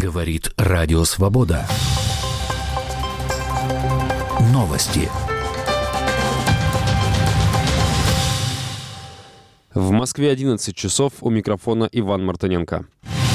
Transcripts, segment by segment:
Говорит Радио Свобода. Новости. В Москве 11 часов, у микрофона Иван Мартыненко.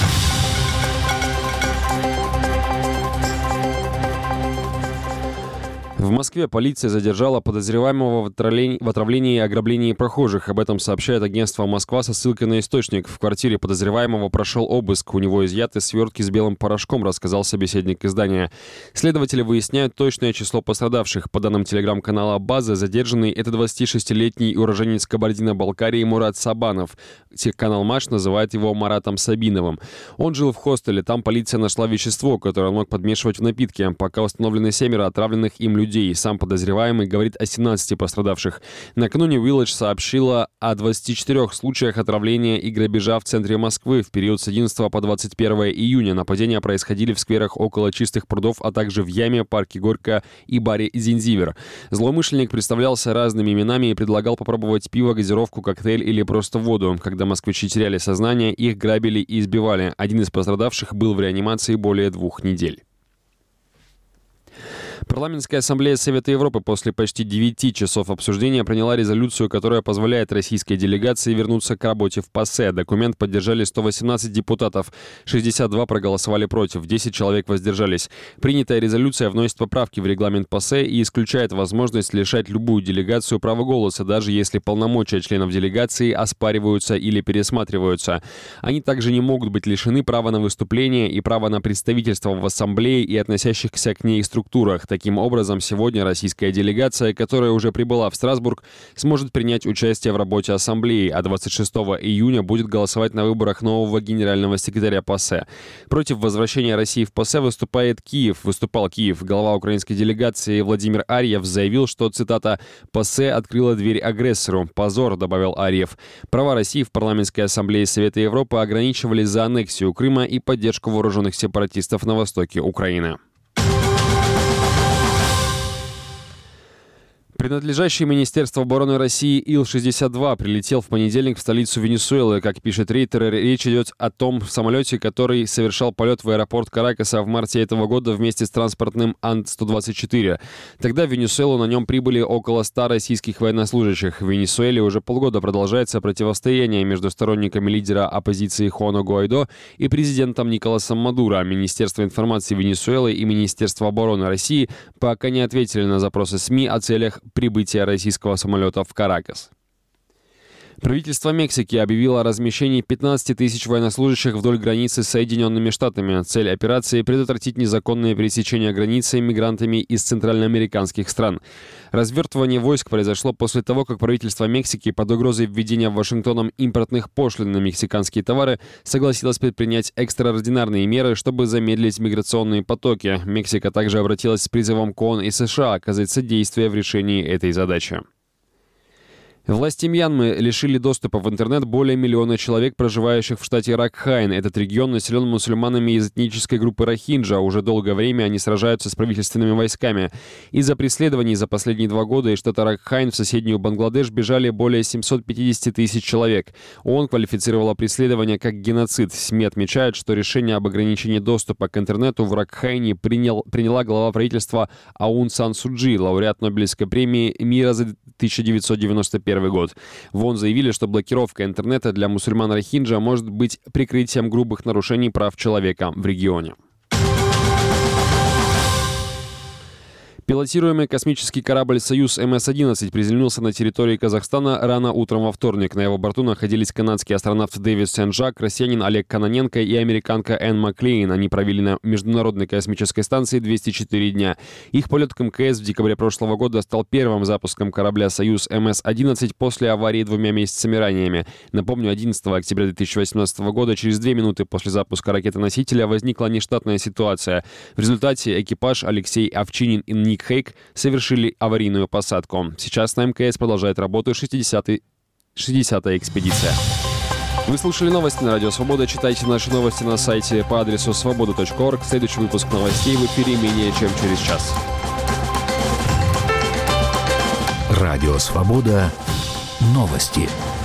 В Москве полиция задержала подозреваемого в отравлении и ограблении прохожих. Об этом сообщает агентство «Москва» со ссылкой на источник. В квартире подозреваемого прошел обыск. У него изъяты свертки с белым порошком, рассказал собеседник издания. Следователи выясняют точное число пострадавших. По данным телеграм-канала «База», задержанный — это 26-летний уроженец Кабардино-Балкарии Мурат Сабанов. Канал «Матч» называет его Маратом Сабиновым. Он жил в хостеле. Там полиция нашла вещество, которое он мог подмешивать в напитки. Пока установлены 7 отравленных им людей. Сам подозреваемый говорит о 17 пострадавших. Накануне Village сообщила о 24 случаях отравления и грабежа в центре Москвы. В период с 11 по 21 июня нападения происходили в скверах около Чистых прудов, а также в Яме, парке Горько и баре Зинзивер. Злоумышленник представлялся разными именами и предлагал попробовать пиво, газировку, коктейль или просто воду. Когда москвичи теряли сознание, их грабили и избивали. Один из пострадавших был в реанимации более 2 недель. Парламентская ассамблея Совета Европы после почти 9 часов обсуждения приняла резолюцию, которая позволяет российской делегации вернуться к работе в ПАСЕ. Документ поддержали 118 депутатов, 62 проголосовали против, 10 человек воздержались. Принятая резолюция вносит поправки в регламент ПАСЕ и исключает возможность лишать любую делегацию права голоса, даже если полномочия членов делегации оспариваются или пересматриваются. Они также не могут быть лишены права на выступление и права на представительство в ассамблее и относящихся к ней структурах. Таким образом, сегодня российская делегация, которая уже прибыла в Страсбург, сможет принять участие в работе Ассамблеи, а 26 июня будет голосовать на выборах нового генерального секретаря ПАСЕ. Против возвращения России в ПАСЕ выступал Киев. Глава украинской делегации Владимир Арьев заявил, что, цитата, «ПАСЕ открыла дверь агрессору. Позор», — добавил Арьев. Права России в парламентской ассамблее Совета Европы ограничивались за аннексию Крыма и поддержку вооруженных сепаратистов на востоке Украины. Принадлежащий Министерству обороны России Ил-62 прилетел в понедельник в столицу Венесуэлы. Как пишет Рейтер, речь идет о том самолете, который совершал полет в аэропорт Каракаса в марте этого года вместе с транспортным Ан-124. Тогда в Венесуэлу на нем прибыли около 100 российских военнослужащих. В Венесуэле уже полгода продолжается противостояние между сторонниками лидера оппозиции Хуана Гуайдо и президентом Николасом Мадуро. Министерство информации Венесуэлы и Министерство обороны России пока не ответили на запросы СМИ о целях прибытия российского самолета в Каракас. Правительство Мексики объявило о размещении 15 тысяч военнослужащих вдоль границы с Соединенными Штатами. Цель операции – предотвратить незаконное пересечение границы мигрантами из центральноамериканских стран. Развертывание войск произошло после того, как правительство Мексики под угрозой введения Вашингтоном импортных пошлин на мексиканские товары согласилось предпринять экстраординарные меры, чтобы замедлить миграционные потоки. Мексика также обратилась с призывом к ООН и США оказать содействие в решении этой задачи. Власти Мьянмы лишили доступа в интернет более 1 миллиона человек, проживающих в штате Ракхайн. Этот регион населен мусульманами из этнической группы рохинджа. Уже долгое время они сражаются с правительственными войсками. Из-за преследований за последние 2 года из штата Ракхайн в соседнюю Бангладеш бежали более 750 тысяч человек. ООН квалифицировала преследование как геноцид. СМИ отмечают, что решение об ограничении доступа к интернету в Ракхайне приняла глава правительства Аун Сан Су Чжи, лауреат Нобелевской премии мира за 1991 год. В ООН заявили, что блокировка интернета для мусульман рохинджа может быть прикрытием грубых нарушений прав человека в регионе. Пилотируемый космический корабль «Союз МС-11» приземлился на территории Казахстана рано утром во вторник. На его борту находились канадский астронавт Дэвид Сен-Жак, россиянин Олег Кононенко и американка Энн Маклейн. Они провели на Международной космической станции 204 дня. Их полет к МКС в декабре прошлого года стал первым запуском корабля «Союз МС-11» после аварии 2 месяцами ранее. Напомню, 11 октября 2018 года, через 2 минуты после запуска ракеты-носителя, возникла нештатная ситуация. В результате экипаж Алексей Овчинин и Ник Хейк совершили аварийную посадку. Сейчас на МКС продолжает работу 60-я экспедиция. Вы слушали новости на Радио Свобода. Читайте наши новости на сайте по адресу svoboda.org. Следующий выпуск новостей в эфире менее чем через час. Радио Свобода. Новости.